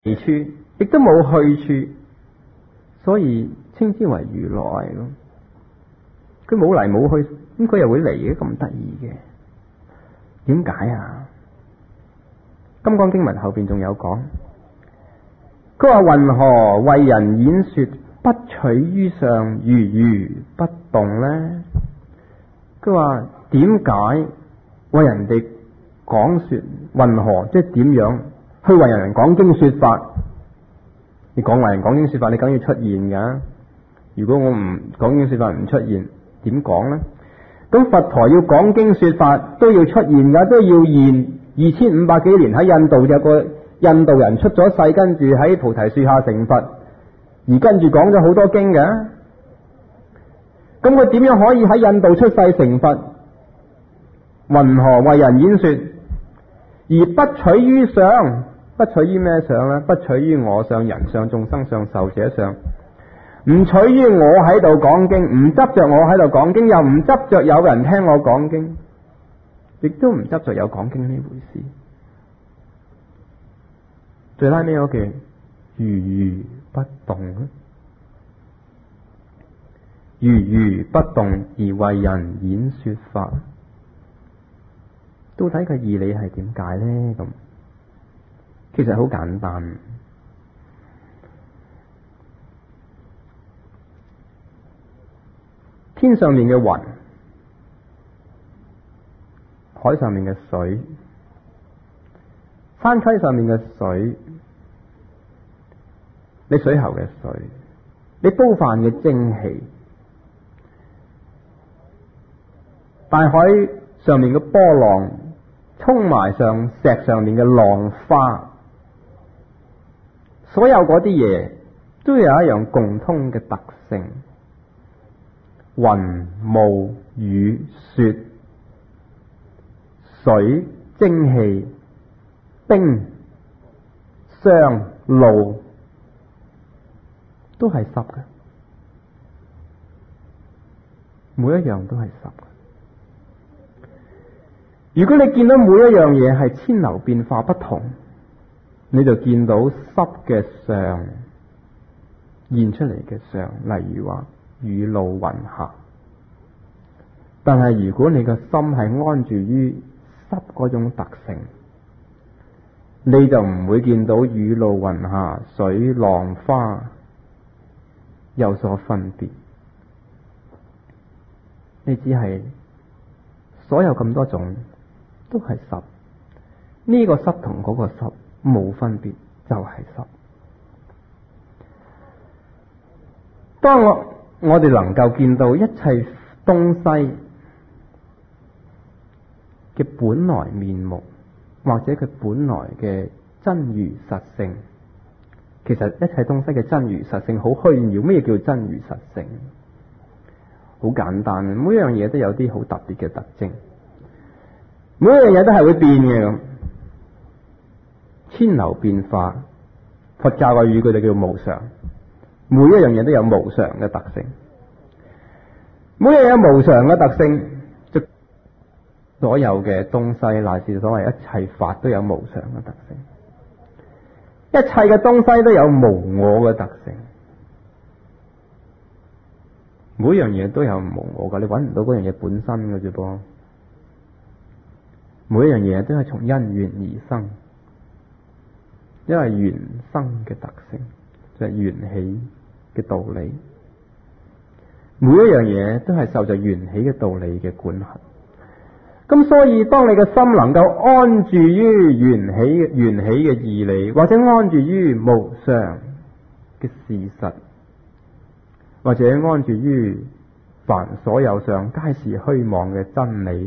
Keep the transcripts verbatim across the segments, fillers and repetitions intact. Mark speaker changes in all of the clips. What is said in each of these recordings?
Speaker 1: 處，亦都冇去處，所以稱之為如來咯。佢冇嚟冇去，咁佢又會嚟嘅，咁得意嘅？點解啊？金剛經文後邊仲有講，佢話云何為人演說不取於相，如如不動呢？佢話點解為人哋講說云何，即係點樣去為人講經說法？你講為人講經說法，你梗要出現噶。如果我唔講經說法唔出現，點講呢？咁佛陀要講經說法都要出現噶，都要現。二千五百幾年喺印度有個印度人出咗世，跟住喺菩提樹下成佛，而跟住講咗好多經嘅。咁佢點樣可以喺印度出世成佛？云何為人演說而不取於相？不取於咩相呢？不取於我相、人相、眾生相、壽者相，唔取於我喺度講經，唔執着我喺度講經，又唔執着有人聽我講經，亦都唔執着有講經呢回事。最拉尾嗰句如如不動，如如不動而為人演說法，到底個義理係點解呢？咁其實好簡單，天上面嘅雲，海上面嘅水，山溪上面嘅水，你水喉嘅水，你煲飯嘅蒸氣，大海上面嘅波浪沖埋上石上面嘅浪花，所有嗰啲嘢都有一樣共通嘅特性，雲霧雨雪水蒸氣冰霜露都係濕嘅，每一樣都係濕嘅。如果你見到每一樣嘢係千流變化不同，你就見到濕嘅相現出嚟嘅相，例如話雨露雲霞。但係如果你個心係安住於濕嗰種特性，你就唔會見到雨露雲霞、水浪花有所分別。你只係所有咁多種都係濕，呢個濕同嗰個濕冇分別，就係濕。當我我哋能夠見到一切東西嘅本來面目，或者佢本來嘅真如實性，其實一切東西嘅真如實性好虛渺。咩叫真如實性？好簡單，每一樣嘢都有啲好特別嘅特徵，每一樣嘢都係會變嘅咁，千流變化。佛教嘅語佢哋叫無常，每一樣嘢都有無常嘅特性，每一樣有無常嘅特性，即所有嘅東西乃至所謂一切法都有無常嘅特性，一切嘅東西都有無我嘅特性，每樣嘢都有無我噶，你揾唔到嗰樣嘢本身嘅啫噃。每一樣嘢都係從因緣而生，因為緣生嘅特性就係緣起嘅道理。每一樣嘢都係受着緣起嘅道理嘅管轄。咁所以當你嘅心能夠安住於緣起緣起嘅義理，或者安住於無常嘅事實，或者安住於凡所有相皆是虛妄嘅真理，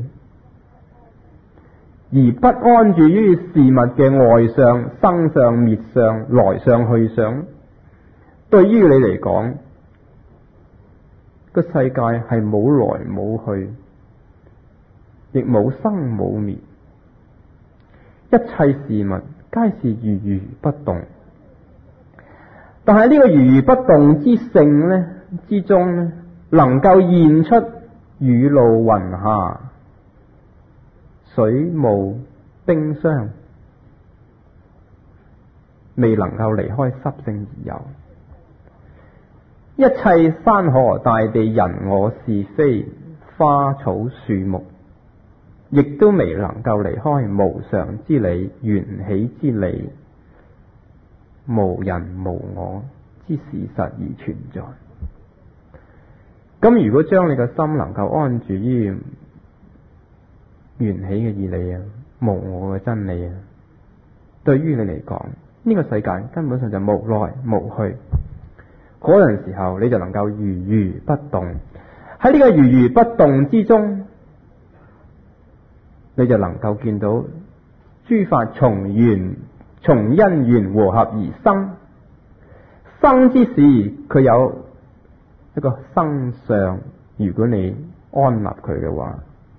Speaker 1: 而不安住於事物嘅外相、生相、滅相、來相、去相，對於你嚟講，個世界係冇來冇去，亦冇生冇滅，一切事物皆是如如不動。但係呢個如如不動之性呢之中呢，能夠現出雨露雲霞、水霧冰霜， 未能夠離開濕性而有。一切山河大地人我是非花草樹木，亦都未能夠離開無常之理、緣起之理、無人無我之事實而存在。咁如果將你個心能夠安住於緣起嘅義理啊、無我嘅真理啊，對於你嚟講，呢個世界根本上就無來無去。嗰陣時候你就能夠如如不動，喺呢個如如不動之中，你就能夠見到諸法從緣從因緣和合而生，生之時佢有一個生相，如果你安立佢嘅話，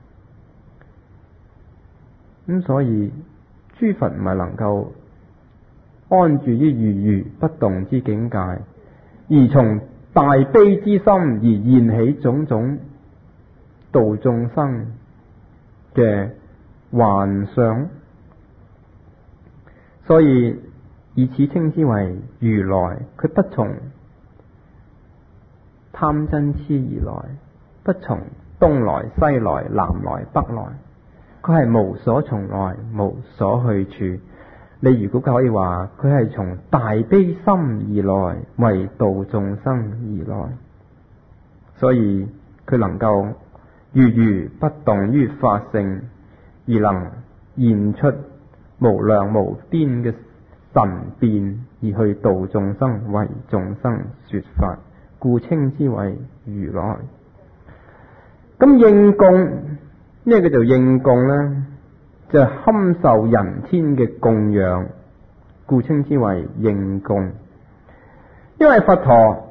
Speaker 1: 咁所以諸佛唔係能夠安住於如如不動之境界，而從大悲之心而現起種種度眾生嘅幻想，所以以此稱之為如來。佢不從貪嗔痴而來，不從東來西來南來北來，佢係無所從來無所去處。你如果可以話佢係從大悲心而來，為度眾生而來，所以佢能夠如如不動於法性，而能現出無量無邊嘅神變，而去度眾生，為眾生說法，故稱之為如來。咁應供咩叫做應供呢？就係堪受人天嘅供養，故稱之為應供。因為佛陀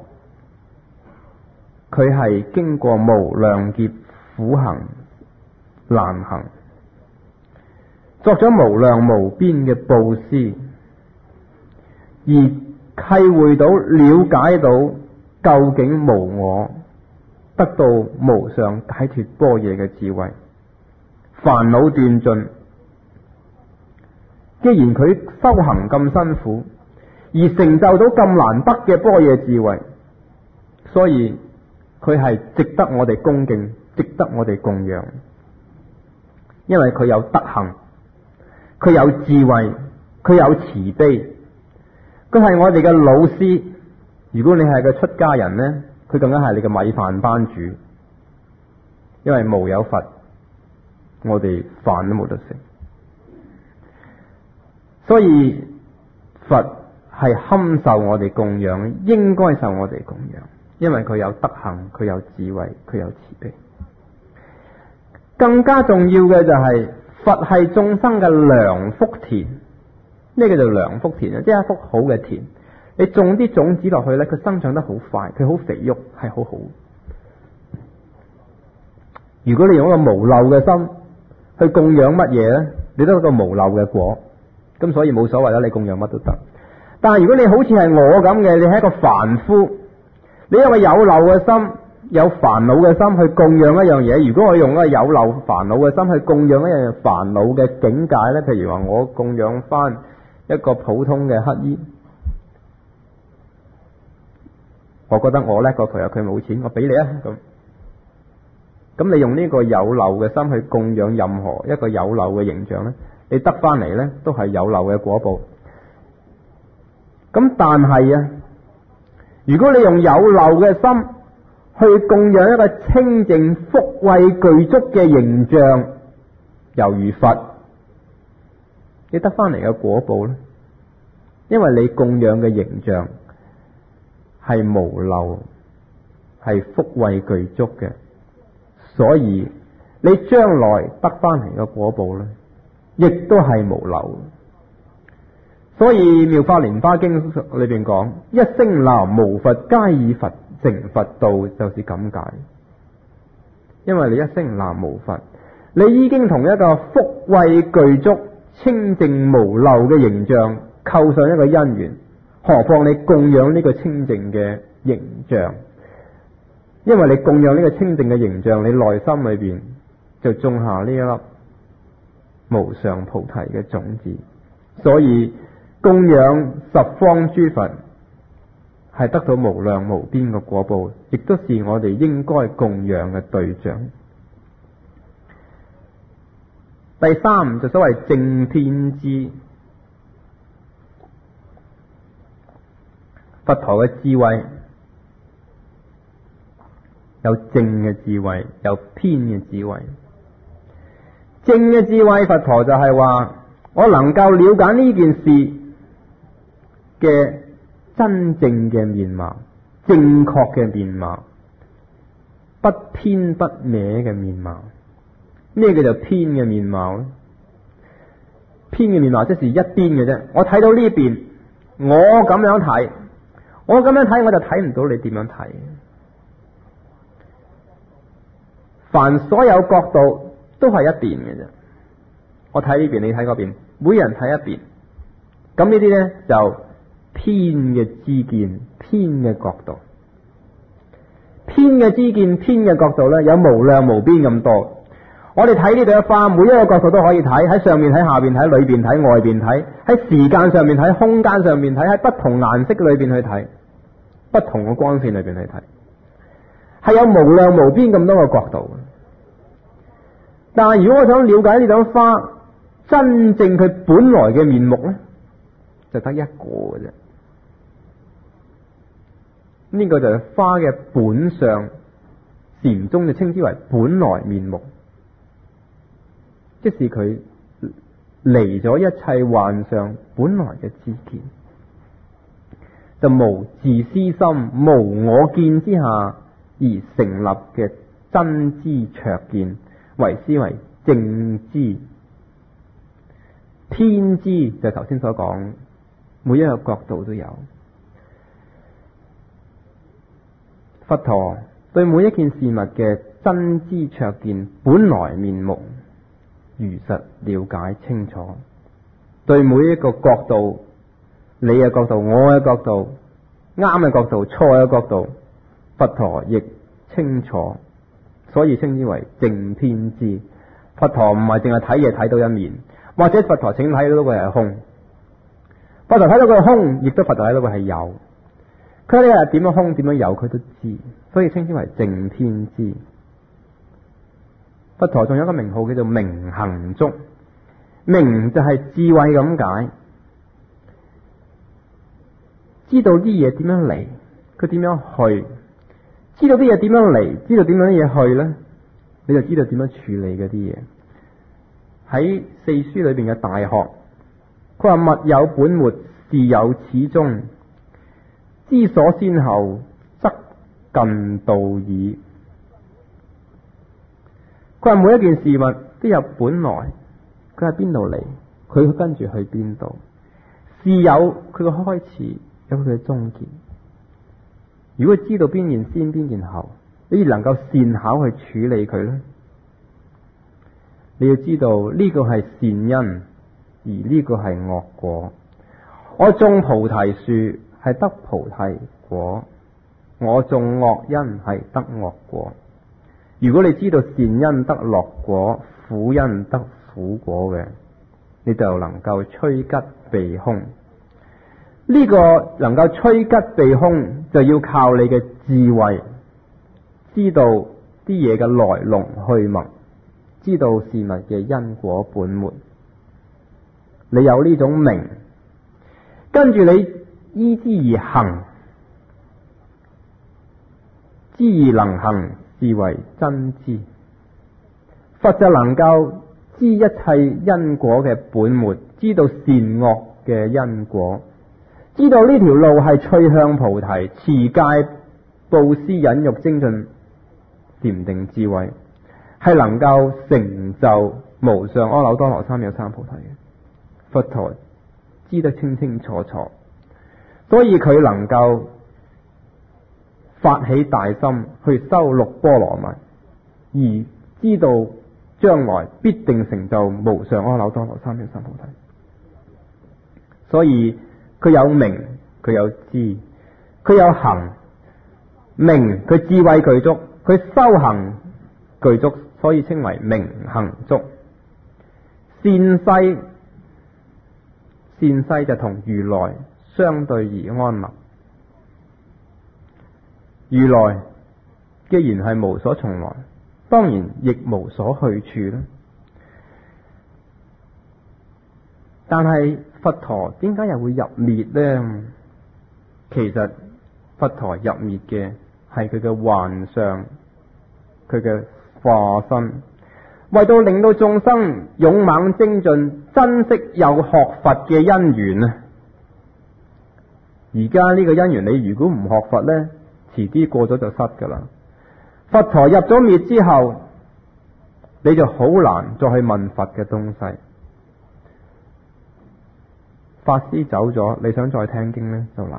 Speaker 1: 佢係經過無量劫苦行難行，作咗無量無邊嘅布施，而契會到了解到究竟無我，得到無上解脫般若嘅智慧，煩惱斷盡。既然佢修行咁辛苦，而成就到咁難得嘅般若智慧，所以佢係值得我哋恭敬，值得我哋供養。因為佢有德行，佢有智慧，佢有慈悲，佢係我哋嘅老師。如果你係個出家人呢，佢更加係你嘅米飯班主。因為無有佛，我哋飯都冇得食。所以佛係堪受我哋供養，應該受我哋供養，因為佢有德行，佢有智慧，佢有慈悲。更加重要嘅就係、是、佛係眾生嘅良福田。咩叫做良福田啊？即係一幅好嘅田，你種啲種子落去呢，佢生長得好快，佢好肥沃，係好好。如果你用一個無漏嘅心去供養乜嘢呢？你都有一個無漏嘅果。咁所以冇所謂啦，你供養乜都得。但係如果你好似係我咁嘅，你係一個凡夫，你有個有漏嘅心，有煩惱嘅心去供養一樣嘢。如果我用一個有漏煩惱嘅心去供養一樣煩惱嘅境界呢，譬如話我供養翻一個普通嘅乞衣，我覺得我叻過佢啊，佢冇錢，我俾你啊咁。咁你用呢個有漏嘅心去供養任何一個有漏嘅形象呢，你得翻嚟呢都係有漏嘅果報。咁但係啊，如果你用有漏嘅心去供養一個清淨福慧具足嘅形象，猶如佛，你得翻嚟嘅果報呢，因為你供養嘅形象係無漏，係福慧具足嘅，所以你將來得翻嚟嘅果報呢，亦都係無漏。所以《妙法蓮華經》裏邊講，一聲南無佛，皆以佛成佛道，就是咁解。因為你一聲南無佛，你已經同一個福慧具足、清淨無漏嘅形象構上一個因緣，何況你供養呢個清淨嘅形象？因為你供養呢個清淨嘅形象，你內心裏邊就種下呢一粒無上菩提嘅種子，所以供養十方諸佛，係得到無量無邊嘅果報，亦都是我哋應該供養嘅對象。第三就所謂正遍知，佛陀嘅智慧有正嘅智慧，有偏嘅智慧。正嘅智慧，佛陀就係話我能夠了解呢件事嘅真正嘅面貌，正確嘅面貌，不偏不歪嘅面貌。咩叫做偏嘅面貌呢？偏嘅面貌即是一邊嘅啫。我睇到呢邊，我咁樣睇，我咁樣睇，我就睇唔到你點樣睇。凡所有角度都係一邊嘅啫。我睇呢邊，你睇嗰邊，每人睇一邊。咁呢啲呢，就偏嘅知見，偏嘅角度。偏嘅知見，偏嘅角度呢，有無量無邊咁多。我哋睇呢朵花，每一個角度都可以睇，喺上面睇、下邊睇、裏邊睇、外邊睇，喺時間上面睇、空間上面睇，喺不同顏色裏邊去睇，不同嘅光線裏邊去睇，係有無量無邊咁多個角度。但係如果我想了解呢朵花真正佢本來嘅面目呢，就得一個嘅啫。呢個就係花嘅本相，禪宗就稱之為本來面目。即是佢離咗一切幻象本來嘅知見，就無自私心、無我見之下而成立嘅真知灼見，為之為正知。偏知就頭先所講，每一個角度都有。佛陀對每一件事物嘅真知灼見本來面目如實了解清楚，對每一個角度，你嘅角度、我嘅角度、啱嘅角度、錯嘅角度，佛陀亦清楚，所以稱之為正遍知。佛陀唔係淨係睇嘢睇到一面，或者佛陀請睇到佢係空，佛陀睇到佢係空，亦都佛陀睇到佢係有。佢呢日點樣空點樣有佢都知，所以稱之為正遍知。佛陀仲有一個名號叫做明行足，明就係智慧咁解，知道啲嘢點樣嚟，佢點樣去，知道啲嘢點樣嚟，知道點樣嘢去呢，你就知道點樣處理嗰啲嘢。喺四書裏邊嘅大學，佢話物有本末，事有始終，知所先後，則近道矣。佢話每一件事物都有本來，佢喺邊度嚟，佢跟住去邊度。事有佢嘅開始，有佢嘅終結。如果知道邊件先邊件後，你能夠善巧去處理佢呢？你要知道呢個係善因，而呢個係惡果。我種菩提樹係得菩提果，我種惡因係得惡果。如果你知道善因得樂果，苦因得苦果嘅，你就能夠趨吉避凶。呢個能夠趨吉避凶，就要靠你嘅智慧，知道啲嘢嘅來龍去脈，知道事物嘅因果本末。你有呢種明，跟住你依之而行，知而能行，是為真知。佛就能夠知一切因果嘅本末，知道善惡嘅因果，知道呢條路係趨向菩提，持戒、布施、忍辱、精進、禪定、智慧，係能夠成就無上阿耨多羅三藐三菩提嘅。佛陀知得清清楚楚，所以佢能夠發起大心去修六波羅蜜，而知道將來必定成就無上阿耨多羅三藐三菩提。所以佢有明，佢有知，佢有行。明佢智慧具足，佢修行具足，所以稱為明行足。善逝善世就同如來相對而安立。如來既然係無所從來，當然亦無所去處啦。但係佛陀點解又會入滅呢？其實佛陀入滅嘅係佢嘅幻相，佢嘅化身，為到令到眾生勇猛精進，珍惜有學佛嘅因緣啊！而家呢個因緣，你如果唔學佛呢，遲啲過咗就失噶啦。佛陀入咗滅之後，你就好難再去問佛嘅東西。法師走咗，你想再聽經呢，就難。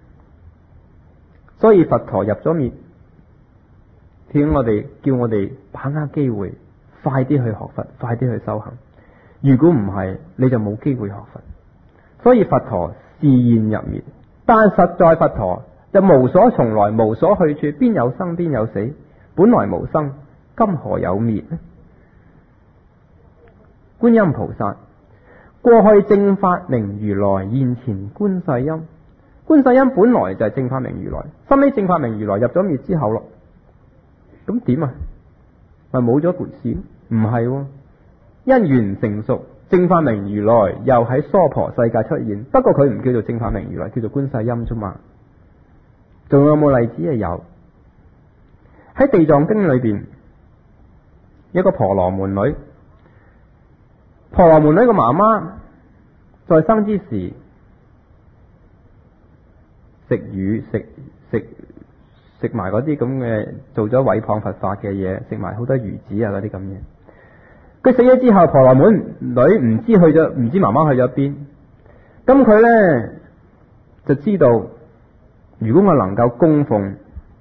Speaker 1: 所以佛陀入咗滅，叫我哋叫我哋把握機會，快啲去學佛，快啲去修行。如果唔係，你就冇機會學佛。所以佛陀示現入滅，但實在佛陀就無所從來，無所去處，邊有生邊有死，本來無生，今何有滅呢？觀音菩薩過去正法明如來，現前觀世音。觀世音本來就係正法明如來，後尾正法明如來入咗滅之後咯，咁點啊？咪冇咗回事？唔係喎，因緣成熟，正法明如來又喺娑婆世界出現，不過佢唔叫做正法明如來，叫做觀世音啫嘛。仲有冇例子啊？有，喺地藏經裏邊，一個婆羅門女，婆羅門女個媽媽在生之時食魚食食食埋嗰啲咁嘅，做咗毀謗佛法嘅嘢，食埋好多魚子啊嗰啲咁嘢。佢死咗之後，婆羅門女唔知去咗，唔知媽媽去咗邊。咁佢呢就知道，如果我能夠供奉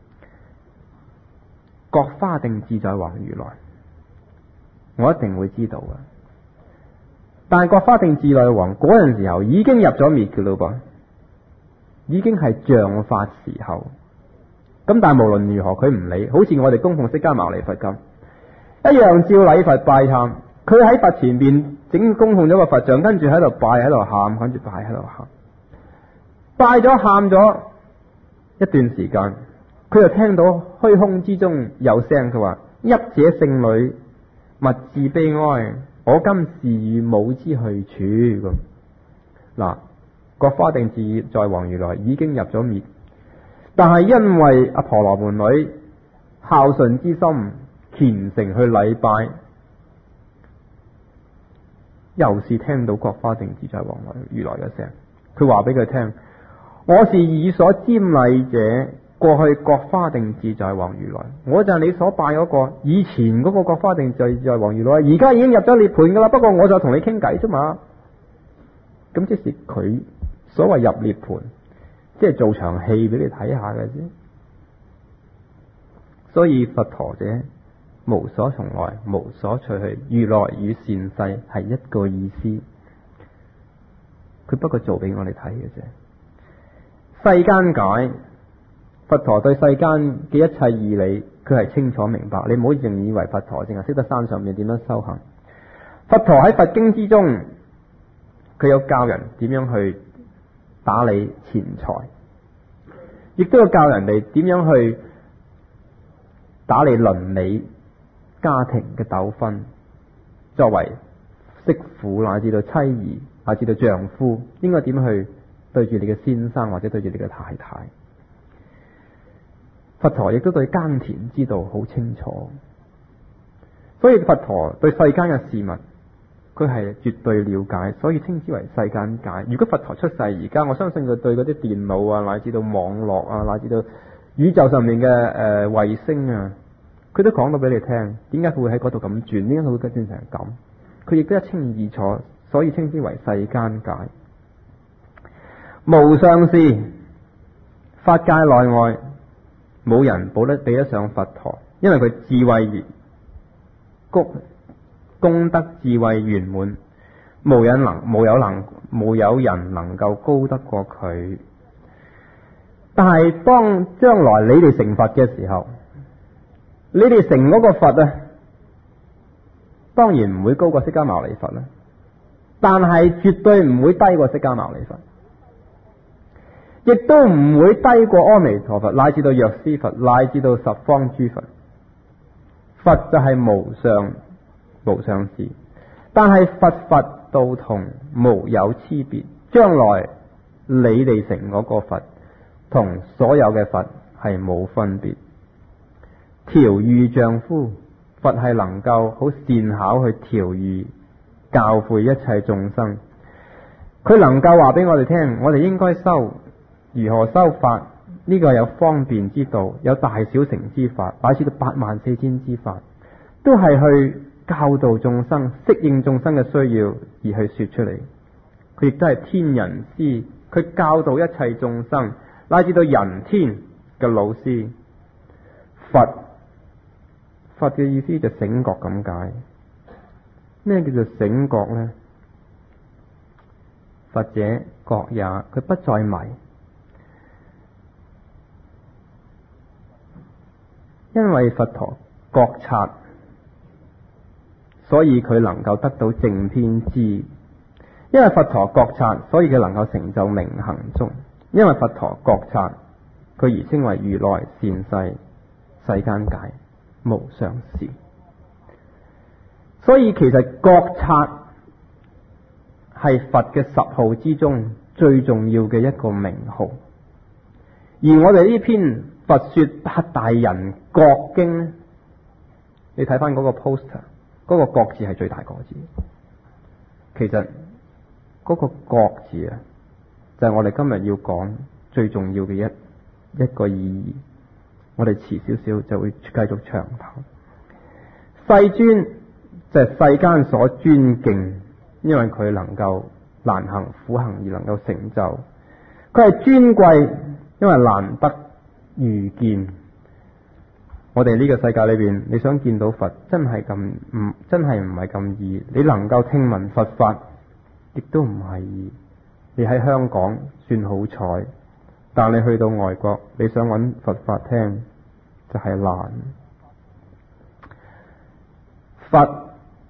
Speaker 1: 覺華定自在王如來，我一定會知道嘅。但係覺華定自在王嗰陣時候已經入咗滅嘅咯噃，已經係像法時候。咁但係無論如何，佢唔理，好似我哋供奉釋迦牟尼佛咁，一樣照禮佛拜懺。佢喺佛前邊整供奉咗個佛像，跟住喺度拜喺度喊，跟住拜喺度喊，拜咗喊咗一段時間，佢就聽到虛空之中有聲，佢話：泣者聖女，勿自悲哀，我今是與母之去處。咁嗱，覺華定自在王如來已經入咗滅，但係因為阿婆羅門女孝順之心，虔誠去禮拜，又是聽到覺華定自在王如來嘅聲。佢話俾佢聽：我是以所瞻禮者，過去覺華定自在王如來，我就係你所拜嗰個，以前嗰個覺華定自在王如來，而家已經入咗涅槃噶啦。不過我就同你傾偈啫嘛。咁即是佢所謂入涅槃，即係做場戲俾你睇下嘅啫。所以佛陀者無所從來，無所去去，如來與善世係一個意思。佢不過做俾我哋睇嘅啫。世間解，佛陀對世間嘅一切義理，佢係清楚明白。你唔好認以為佛陀淨係識得山上面點樣修行。佛陀喺佛經之中，佢有教人點樣去打理錢財，亦都有教人哋點樣去打理倫理、家庭嘅糾紛。作為媳婦乃至到妻兒乃至到丈夫，應該點去對住你嘅先生或者對住你嘅太太。佛陀亦都對耕田之道好清楚，所以佛陀對世間嘅事物，佢係絕對了解，所以稱之為世間解。如果佛陀出世而家，我相信佢對嗰啲電腦啊，乃至到網絡啊，乃至到宇宙上面嘅誒衛星啊，佢都講到俾你聽，點解佢會喺嗰度咁轉，點解佢會變成咁，佢亦都一清二楚，所以稱之為世間解。無上士，法界內外冇人保得比得上佛陀，因為佢智慧谷功德智慧圓滿，無人能無有能無有人能夠高得過佢。但係當將來你哋成佛嘅時候，你哋成嗰個佛啊，當然唔會高過釋迦牟尼佛啦。 但係絕對唔會低過釋迦牟尼佛，亦都唔會低過阿彌陀佛，乃至到藥師佛，乃至到十方諸佛。佛就係無上無上士，但係佛佛道同，無有差別。將來你哋成嗰個佛，同所有嘅佛係冇分別。調御丈夫，佛係能夠好善巧去調御教誨一切眾生。佢能夠話俾我哋聽，我哋應該修如何修法，呢個有方便之道，有大小乘之法，乃至到八萬四千之法，都係去教導眾生，適應眾生嘅需要而去說出嚟。佢亦都係天人師，佢教導一切眾生，乃至到人天嘅老師。佛佛嘅意思就醒覺咁解。咩叫做醒覺呢？佛者覺也，佢不再迷，因為佛陀覺察，所以佢能夠得到正偏知；因為佛陀覺察，所以佢能夠成就明行足；因為佛陀覺察，佢而稱為如來善世世間解無上士。所以其實覺察係佛嘅十號之中最重要嘅一個名號。而我哋呢篇佛說八大人覺經呢，你睇翻嗰個 poster， 嗰個覺字係最大個字。其實嗰個覺字啊，就係我哋今日要講最重要嘅一一個意義。我哋遲少少就會繼續長談。世尊就係世間所尊敬，因為佢能夠難行苦行而能夠成就。佢係尊貴，因為難得遇見。我哋呢個世界裏邊，你想見到佛，真係咁唔真係唔係咁易。你能夠聽聞佛法，亦都唔係易。你喺香港算好彩，但你去到外國，你想揾佛法聽，就係難。佛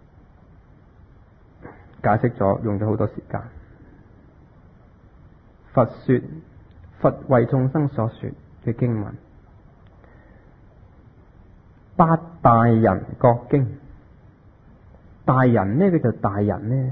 Speaker 1: 解釋咗，用咗好多時間。佛說，佛為眾生所說嘅經文，八大人覺經。大人咩叫做大人呢？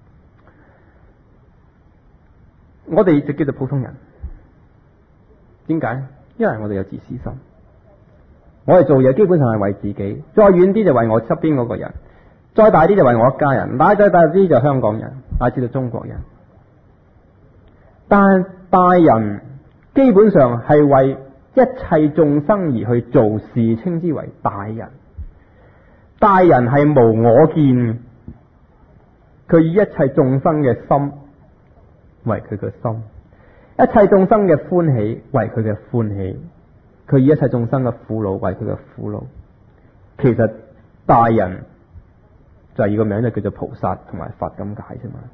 Speaker 1: 我哋就叫做普通人。點解？因為我哋有自私心。我哋做嘢基本上係為自己，再遠啲就為我側邊嗰個人，再大啲就為我一家人，乃再大啲就香港人，乃至到中國人。但係大人基本上係為一切眾生而去做事，稱之為大人。大人係無我見，佢以一切眾生嘅心為佢嘅心，一切眾生嘅歡喜為佢嘅歡喜，佢以一切眾生嘅苦惱為佢嘅苦惱。其實大人就係個名就叫做菩薩同埋佛咁解啫嘛。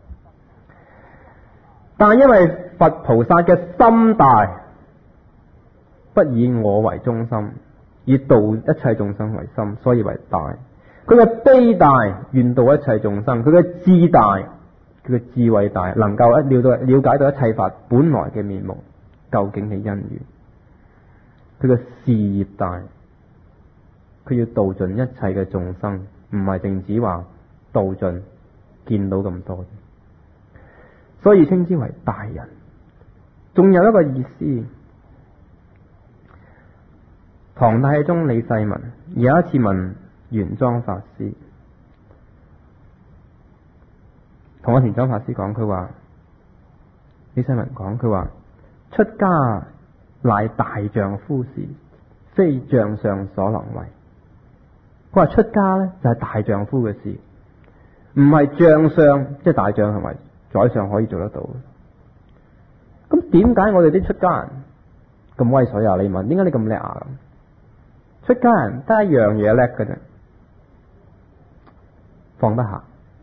Speaker 1: 但係因為佛菩薩嘅心大，不以我為中心，以度一切眾生為心，所以為大。佢嘅悲大，願度一切眾生；佢嘅智大，佢嘅智慧大，能夠一了到了解到一切法本來嘅面目，究竟係因緣。佢嘅事業大，佢要度盡一切嘅眾生，唔係淨止話度盡見到咁多，所以稱之為大人。仲有一個意思，唐太宗李世民有一次問玄奘法師，同我玄奘法師講，佢話李世民講，佢話出家乃大丈夫事，非將相所能為。佢話出家咧就係大丈夫嘅事，唔係將相，即係大將同埋宰相可以做得到。咁點解我哋啲出家人咁威水啊？你問，點解你咁叻啊？出家人得一樣嘢叻嘅啫，放得下。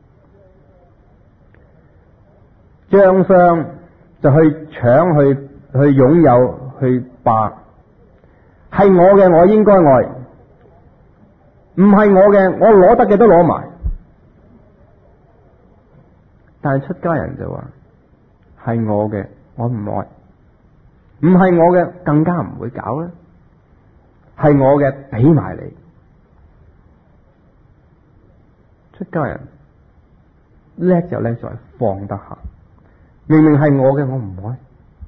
Speaker 1: 將相就去搶，去去擁有，去霸，係我嘅我應該愛，唔係我嘅我攞得嘅都攞埋。 但係出家人就話係我嘅，我唔愛；唔係我嘅，更加唔會搞啦。係我嘅，俾埋你。出家人叻就叻在放得下，明明係我嘅，我唔愛。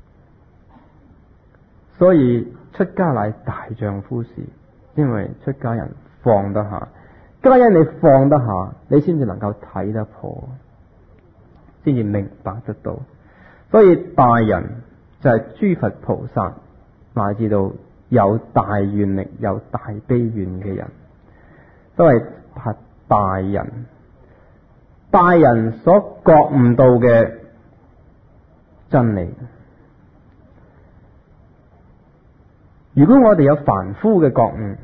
Speaker 1: 所以出家乃大丈夫事，因為出家人放得下。皆因你放得下，你先至能夠睇得破，先至明白得到。所以大人就係諸佛菩薩，乃至到有大願力、有大悲願嘅人，都係係大人。大人所覺悟到嘅真理。如果我哋有凡夫嘅覺悟，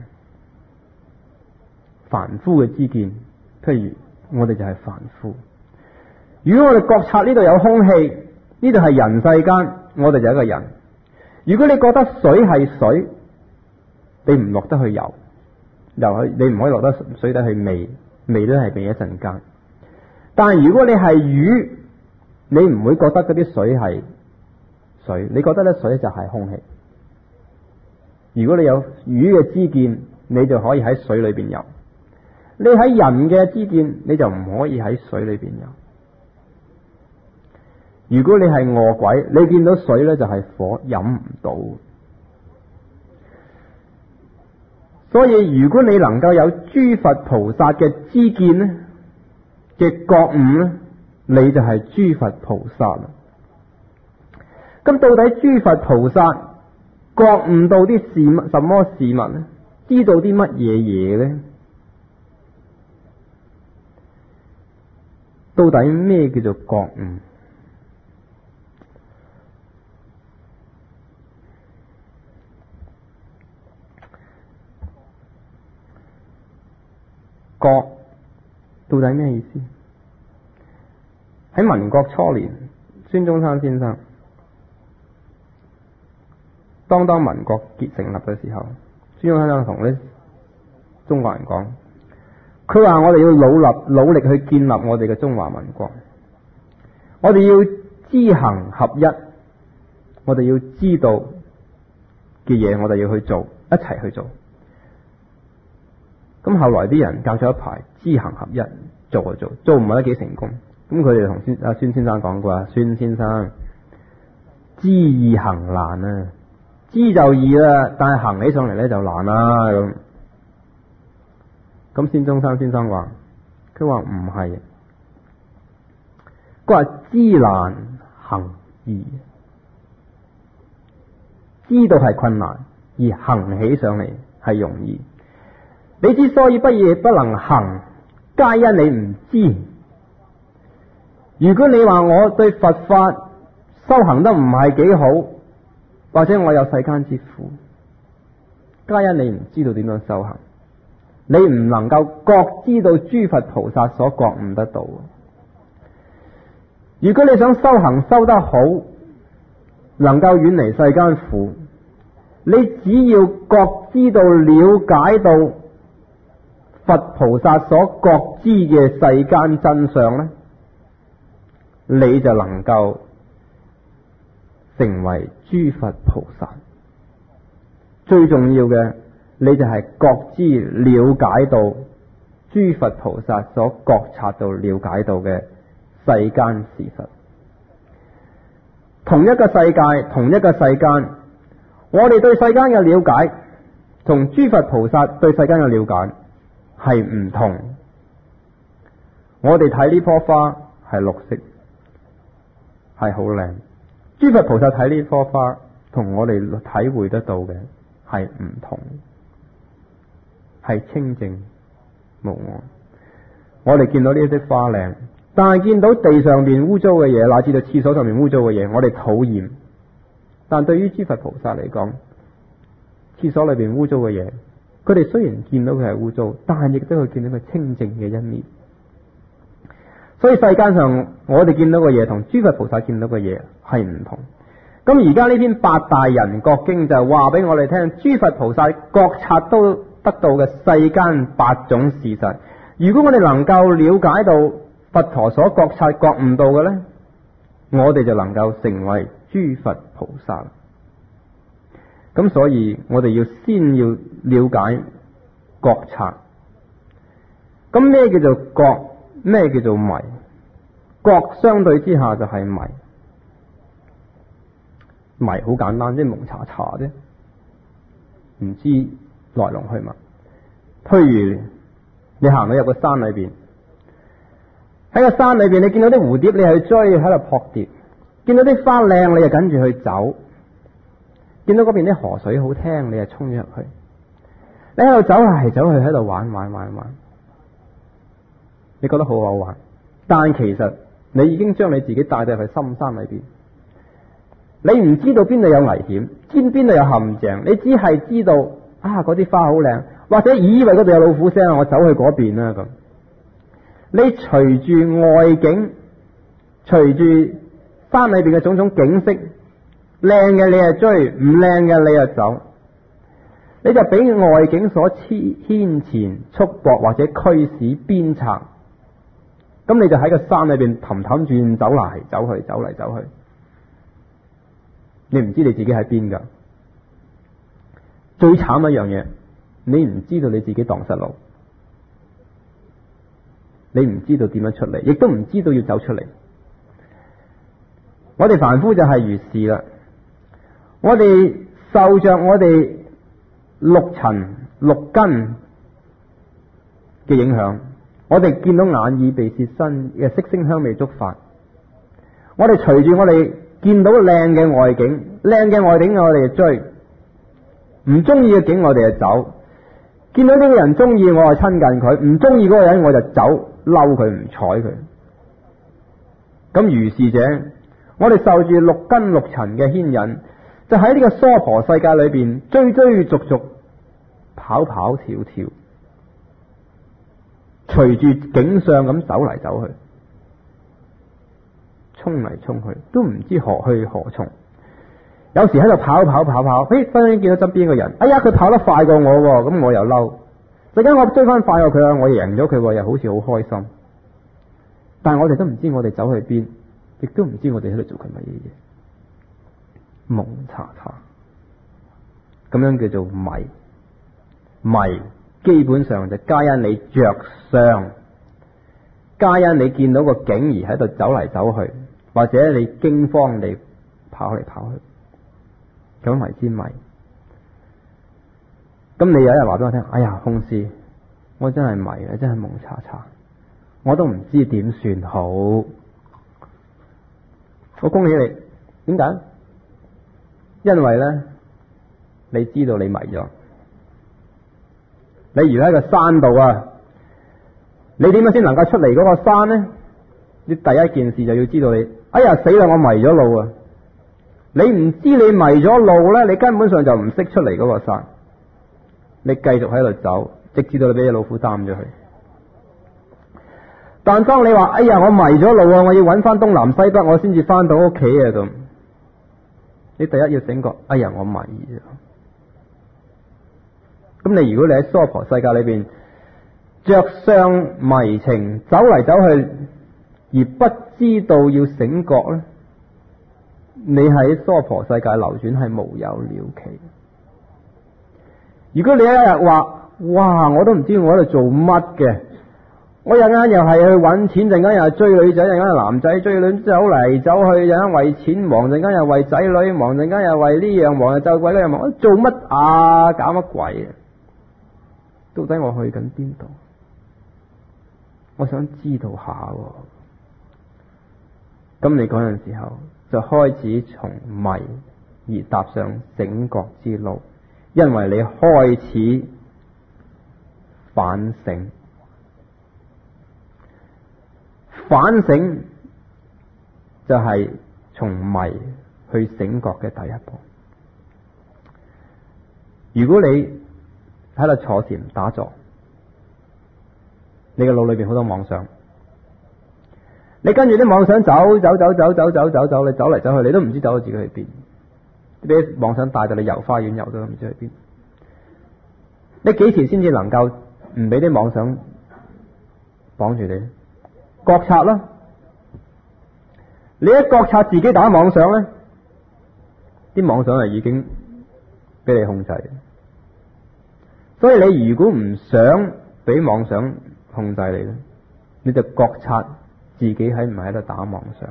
Speaker 1: 凡夫嘅知見，譬如我哋就係凡夫。如果我哋覺察呢度有空氣，呢度係人世間，我哋就係一個人。如果你覺得水係水，你唔落得去游，游去你唔可以落得水底去味，味都係味一陣間。但係如果你係魚，你唔會覺得嗰啲水係水，你覺得咧水就係空氣。如果你有魚嘅知見，你就可以喺水裏邊游。你喺人嘅知見，你就唔可以喺水裏邊游。如果你係餓鬼，你見到水咧就係火，飲唔到。所以如果你能夠有諸佛菩薩嘅知見咧嘅覺悟咧，你就係諸佛菩薩啦。咁到底諸佛菩薩覺悟到啲事物，什麼事物咧？知道啲乜嘢嘢咧？到底咩叫做覺悟？覺到底咩意思？喺民國初年，孫中山先生當當民國結成立嘅時候，孫中山同啲中國人講，佢話我哋要努力努力去建立我哋嘅中華民國，我哋要知行合一，我哋要知道嘅嘢，我哋要去做，一齊去做。咁後來啲人教咗一排知行合一，做就做，做唔係得幾成功。咁佢哋同孫阿孫先生講過啊，孫先生，知易行難啊，知就易啦，但係行起上嚟咧就難啦咁。咁孫中山先生話，佢話唔係，佢話知難行易，知道係困難，而行起上嚟係容易。你之所以不嘢不能行，皆因你唔知。如果你話我對佛法修行得唔係幾好，或者我有世間之苦，皆因你唔知道點樣修行，你唔能夠覺知到諸佛菩薩所覺悟得到。如果你想修行修得好，能夠遠離世間苦，你只要覺知道了解到佛菩薩所覺知嘅世間真相呢，你就能夠成為諸佛菩薩。最重要嘅，你就係覺知了解到諸佛菩薩所覺察到了解到嘅世間事實。同一個世界，同一個世間，我哋對世間嘅了解同諸佛菩薩對世間嘅了解係唔同。我哋睇呢棵花係綠色，係好靚。諸佛菩薩睇呢棵花，同我哋體會得到嘅係唔同，係清淨無我。我哋見到呢啲花靚，但係見到地上面污糟嘅嘢，乃至到廁所上面污糟嘅嘢，我哋討厭。但對於諸佛菩薩嚟講，廁所裏邊污糟嘅嘢，佢哋雖然見到佢係污糟，但係亦都會見到佢清淨嘅一面。所以世間上我哋見到嘅嘢同諸佛菩薩見到嘅嘢係唔同。咁而家呢篇八大人覺經就話俾我哋聽，諸佛菩薩覺察都得到嘅世間八種事實。如果我哋能夠了解到佛陀所覺察覺悟到嘅呢，我哋就能夠成為諸佛菩薩。咁所以我哋要先要了解覺察。咁咩叫做覺？咩叫做迷？覺相對之下就係迷。迷好簡單，即係蒙查查啫，唔知來龍去脈。譬如你行到入個山裏邊，喺個山裏邊你見到啲蝴蝶，你去追喺度撲蝶；見到啲花靚，你就跟住去走；見到嗰邊啲河水好聽，你就衝咗入去。你喺度走嚟走去，喺度玩玩玩玩，你覺得好好玩，但其實你已經將你自己帶到入去深山裏邊。你唔知道邊度有危險，知邊度有陷阱，你只係知道啊嗰啲花好靚，或者以為嗰度有老虎聲，我走去嗰邊啦咁。你隨住外景，隨住山裏邊嘅種種景色，靚嘅你就追，唔靚嘅你就走，你就俾外景所牽牽束縛或者驅使鞭策，咁你就喺個山裏邊氹氹轉，走嚟走去，走嚟走去。你唔知你自己喺邊噶，最慘一樣嘢，你唔知道你自己蕩失路，你唔知道點樣出嚟，亦都唔知道要走出嚟。我哋凡夫就係如是啦，我哋受着我哋六塵六根嘅影響，我哋見到眼耳鼻舌身嘅色聲香味觸法，我哋隨住我哋見到靚嘅外景，靚嘅外景我哋就追，唔中意嘅景我哋就走。見到呢個人中意我就親近佢，唔中意嗰個人我就走，嬲佢唔睬佢。咁如是者，我哋受住六根六塵嘅牽引，就喺呢個娑婆世界裏邊追追逐逐，跑跑跳跳，隨住景象咁走嚟走去。衝嚟衝去都唔知何去何從，有時喺度跑跑跑跑，嘿，忽然見到側邊個人，哎呀佢跑得快過我，咁我又嬲，陣間我追翻快過佢啊，我贏咗佢，又好似好開心，但係我哋都唔知我哋走去邊，亦都唔知我哋喺度做緊乜嘢嘢，蒙查查，咁樣叫做迷。迷基本上就皆因你着相，皆因你見到個景而喺度走嚟走去，或者你驚慌地跑嚟跑去，咁為之迷。咁你有一日話俾我聽，哎呀，空師，我真係迷啊，真係蒙查查，我都唔知點算好。我恭喜你，點解？因為咧，你知道你迷咗。例如喺個山度啊，你點樣先能夠出嚟嗰個山呢？你第一件事就要知道你，哎呀死啦，我迷咗路啊！你唔知你迷咗路呢，你根本上就唔識出嚟嗰個山。你繼續喺度走，直至到你俾隻老虎擔咗去。但當你話，哎呀我迷咗路啊，我要揾翻東南西北，我先至翻到屋企啊咁。你第一要醒覺，哎呀我迷咗。咁你如果你喺娑婆世界裏邊着相迷情走嚟走去，而不知道要醒覺咧，你喺娑婆世界流轉係無有了期。如果你一日話，哇我都唔知我喺度做乜嘅，我陣間又係去揾錢，陣間又係追女仔，陣間係男仔追女走嚟走去，陣間為錢忙，陣間又為仔女忙，陣間又為呢樣忙，又就鬼呢樣忙，做乜啊？搞乜鬼啊？到底我去緊邊度？我想知道下。咁你嗰陣時候就開始從迷而踏上醒覺之路，因為你開始反省。反省就係從迷去醒覺嘅第一步。如果你喺度坐禪打坐，你嘅腦裏邊好多妄想，你跟住啲妄想走走走走走走走走，你走嚟走去，你都唔知走到自己去邊，俾妄想帶到你遊花園遊都唔知去邊。你幾時先至能夠唔俾啲妄想綁住你？ 覺察啦。你一覺察自己打妄想咧，啲妄想係已經俾你控制。所以你如果唔想俾妄想控制你咧，你就覺察自己喺唔喺度打妄想。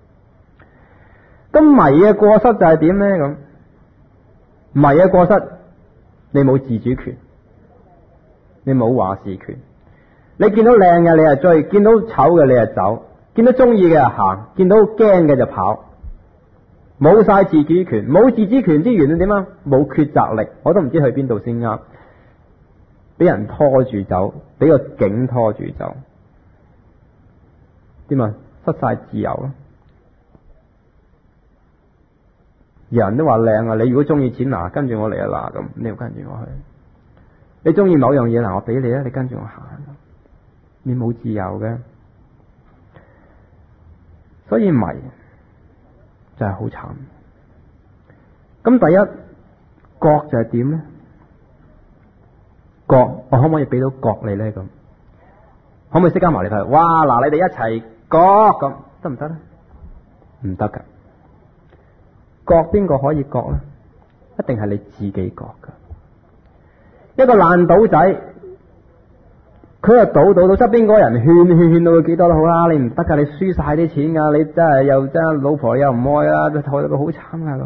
Speaker 1: 咁迷嘅過失就係點咧？咁迷嘅過失，你冇自主權，你冇話事權。你見到靚嘅你就追，見到醜嘅你就走，見到中意嘅就行，見到驚嘅就跑，冇晒自主權。冇自主權之餘點啊？冇抉擇力，我都唔知去邊度先啱。俾人拖住走，俾個境拖住走，點啊？失晒自由咯。人都話靚啊！你如果中意錢嗱，跟住我嚟啊嗱，咁你要跟住我去。你中意某樣嘢嗱，我俾你啊，你跟住我行。你冇自由嘅，所以迷就係好慘。咁第一覺就係點咧？覺，我可唔可以俾到覺你咧？咁可唔可以釋迦牟尼佛？哇！嗱，你哋一齊覺咁得唔得咧？唔得噶。覺邊個可以覺咧？一定係你自己覺噶。一個爛賭仔，佢又賭賭到側邊嗰個人勸勸勸到佢幾多都好啦，你唔得噶，你輸晒啲錢噶，你真係又真係老婆又唔愛啦，就害到佢好慘啊咁。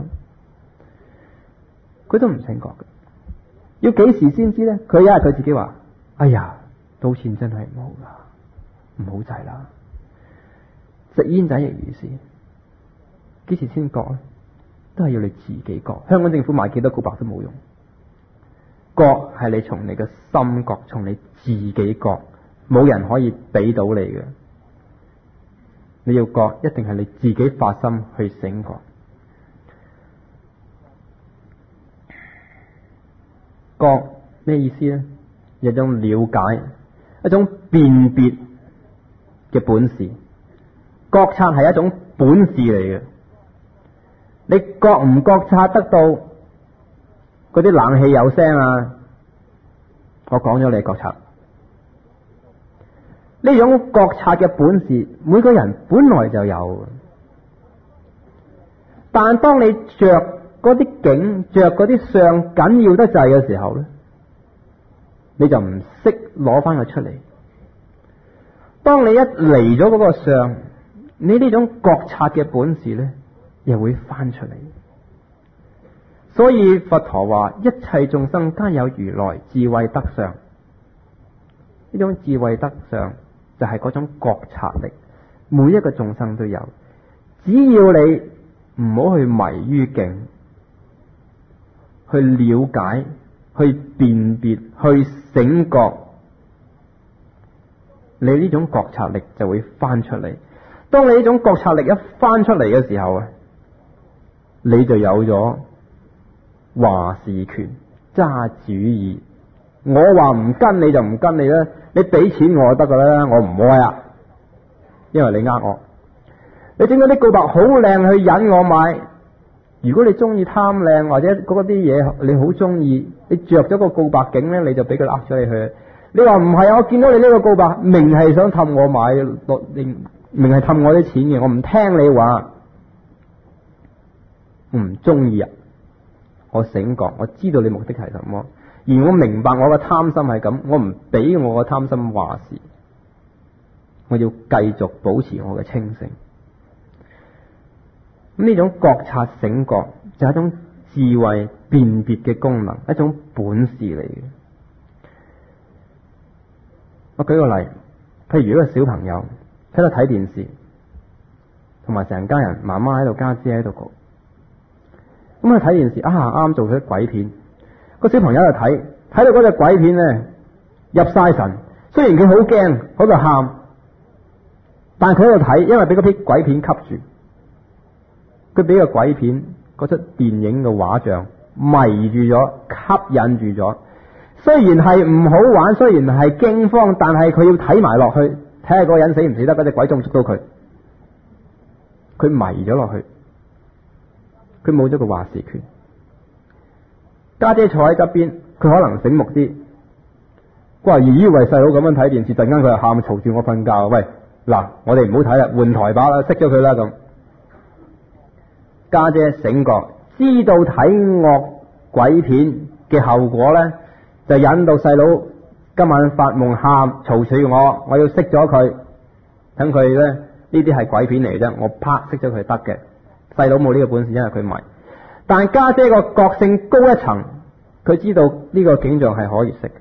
Speaker 1: 佢都唔醒覺嘅。要幾時先知咧？佢一日佢自己話：哎呀，賭錢真係唔好噶，唔好制啦。食煙仔亦如是。幾時先覺咧？都係要你自己覺。香港政府買幾多告白都冇用。覺係你從你嘅心覺，從你自己覺，冇人可以俾到你嘅。你要覺，一定係你自己發心去醒覺。覺咩意思咧？一種了解，一種辨別嘅本事。覺察係一種本事嚟嘅。你覺唔覺察得到嗰啲冷氣有聲啊？我講咗你覺察。呢種覺察嘅本事，每個人本來就有。但當你着嗰啲景，着嗰啲相緊要得滯嘅時候咧，你就唔識攞翻佢出嚟。當你一離咗嗰個相，你呢種覺察嘅本事咧，又會翻出嚟。所以佛陀話：一切眾生皆有如來智慧德相。呢種智慧德相就係嗰種覺察力，每一個眾生都有。只要你唔好去迷於境，去了解、去辨別、去醒覺，你呢種覺察力就會翻出嚟。當你呢種覺察力一翻出嚟嘅時候啊，你就有咗話事權、揸主意。我話唔跟你就唔跟你啦，你俾錢我就得噶啦，我唔愛啊，因為你呃我。你整嗰啲告白好靚去引我買，如果你中意貪靚或者嗰啲嘢你好中意，你着咗個告白景咧，你就俾佢呃咗你去。你話唔係啊，我見到你呢個告白明係想氹我買落，明係氹我啲錢嘅，我唔聽你話，我唔中意啊。我醒覺，我知道你目的係什麼，而我明白我嘅貪心係咁，我唔俾我嘅貪心話事，我要繼續保持我嘅清醒。咁呢種覺察醒覺就係一種智慧辨別嘅功能，一種本事嚟嘅。我舉個例，譬如一個小朋友喺度睇電視，同埋成家人，媽媽喺度，家姐喺度講。咁啊睇電視啊，啱做咗鬼片，個小朋友喺度睇，睇到嗰隻鬼片咧入晒神，雖然佢好驚，喺度喊，但係佢喺度睇，因為俾嗰啲鬼片吸住，佢俾個鬼片嗰出電影嘅畫像迷住咗，吸引住咗。雖然係唔好玩，雖然係驚慌，但係佢要睇埋落去，睇下嗰個人死唔死得，嗰隻鬼仲捉到佢，佢迷咗落去。佢冇咗個話事權。家姐坐喺側邊，佢可能醒目啲。佢話：咦，為細佬咁樣睇電視，突然間佢又喊，嘈住我瞓覺。喂， 嗱，我哋唔好睇啦，換台把啦，熄咗佢啦咁。家姐醒覺，知道睇惡鬼片嘅後果咧，就引到細佬今晚發夢喊嘈住我，我要熄咗佢，等佢咧呢啲係鬼片嚟啫，我啪熄咗佢得嘅。細佬冇呢個本事，因為佢迷。但係家姐個覺性高一層，佢知道呢個景象係可以熄嘅。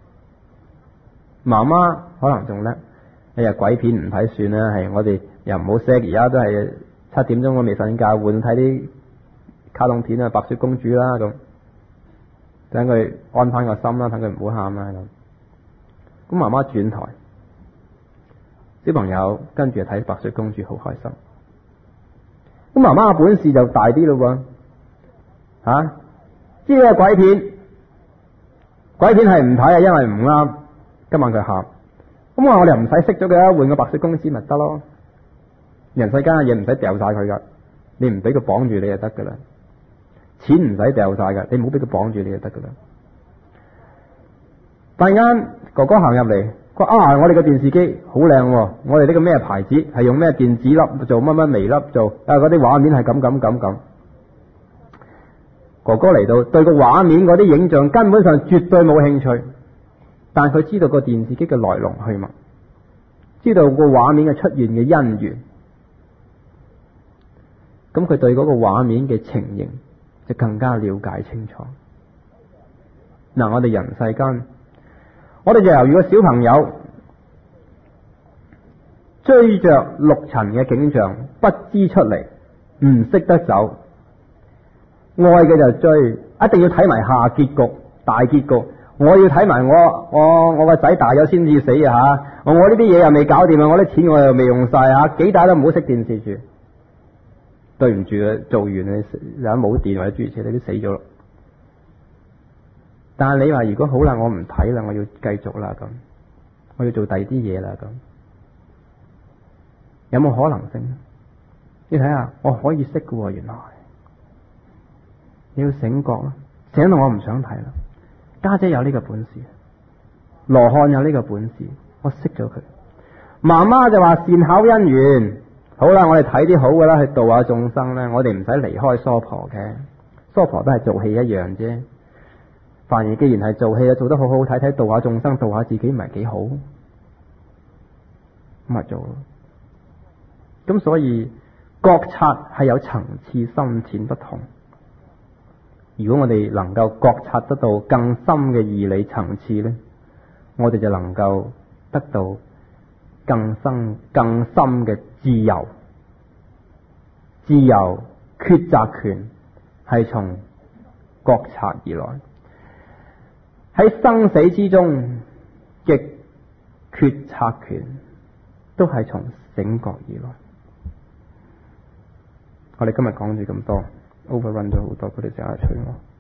Speaker 1: 媽媽可能仲叻，你日鬼片唔睇算啦，係我哋又唔好熄，而家都係七點鐘我未瞓覺，換睇啲卡通片啊，白雪公主啦咁，等佢安翻個心啦，等佢唔好喊啦咁。咁媽媽轉台，小朋友跟住睇白雪公主好開心。咁媽媽嘅本事就大啲咯喎，吓、啊，知道鬼片，鬼片係唔睇啊，因為唔啱。今晚佢喊，咁我我哋唔使熄咗佢，換個白雪公主咪得咯。人世間嘅嘢唔使掉晒佢噶，你唔俾佢綁住你就得噶啦。錢唔使掉晒噶，你唔好俾佢綁住你就得噶啦。突然間哥哥行入嚟，佢話啊，我哋個電視機好靚，我哋呢個咩牌子，係用咩電子粒做乜乜微粒做，啊嗰啲畫面係咁咁咁咁。哥哥嚟到，對個畫面嗰啲影像根本上絕對冇興趣。但佢知道個電視機嘅來龍去脈，知道個畫面嘅出現嘅因緣，咁佢對嗰個畫面嘅情形就更加了解清楚。嗱，我哋人世間，我哋就猶如個小朋友追着六塵嘅景象，不知出嚟，唔識得走，愛嘅就追，一定要睇埋下結局、大結局。我要睇埋我我我個仔大咗先至死啊吓！我呢啲嘢又未搞掂啊！我啲錢我又未用晒啊！幾大都唔好熄電視住。對唔住啊，做完你有冇電或者諸如此類，你都死咗咯。但係你話如果好啦，我唔睇啦，我要繼續啦咁，我要做第二啲嘢啦咁，有冇可能性？你睇下，我可以熄嘅，原來你要醒覺啦，醒到我唔想睇啦。家姐有呢個本事，羅漢有呢個本事，我熄咗佢。媽媽就話善巧因緣，好啦，我哋睇啲好嘅啦，去度下眾生咧，我哋唔使離開娑婆嘅，娑婆都係做戲一樣啫。凡兒既然係做戲啊，做得好好，睇睇度下眾生，度下自己唔係幾好，咁咪做咯。咁所以覺察係有層次深淺不同。如果我哋能夠覺察得到更深嘅義理層次呢，我哋就能夠得到更深更深嘅自由。自由抉擇權係從覺察而來，喺生死之中嘅決策權都係從醒覺而來。我哋今日講住咁多。Overrun 咗好多，佢哋成日催我。